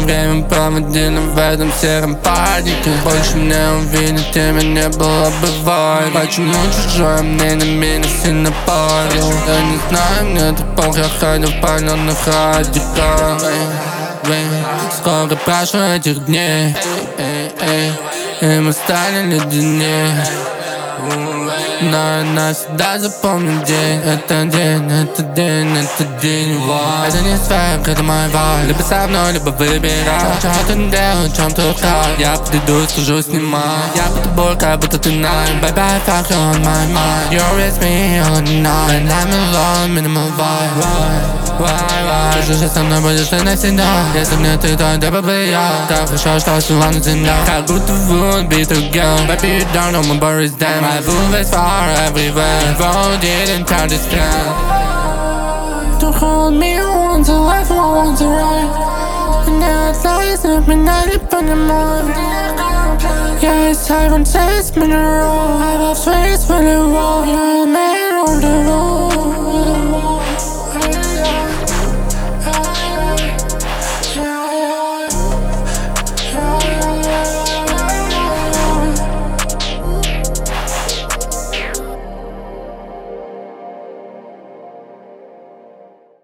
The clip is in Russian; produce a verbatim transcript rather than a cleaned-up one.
время проводили в этом сером падике. Больше не увидеть тебя не было бывает. Почему чужое мнение меня сильно парил? Я не знаю, мне это похуй, я ходил в паленых радиках. Сколько прошло этих дней, и мы стали леденее. Но нас всегда запомнит день. Это день, это день, это день. Wow. Это не сфера, это мой вайб. Либо со мной, либо выбирай. Что ты делаешь, чем ты устал? Я подойду, скажу, снимай. Я под тобой, как будто ты nine. Bye bye, fuck you on my mind. You're with me all night. And I'm alone, minimal vibe. Why, why, why? Скажи, что со мной будешь ты навсегда. Если мне ты, то это бы я. Так хорошо, что сила на земле. Как будто would be together. Baby, you don't know my birth is damn. My boo is far everywhere. Road didn't understand. Don't hold me, I want to life, I want to ride. And now it's lies, and me not up anymore. Yeah, it's time and chase me in a row. I love space when it roll. You're a man.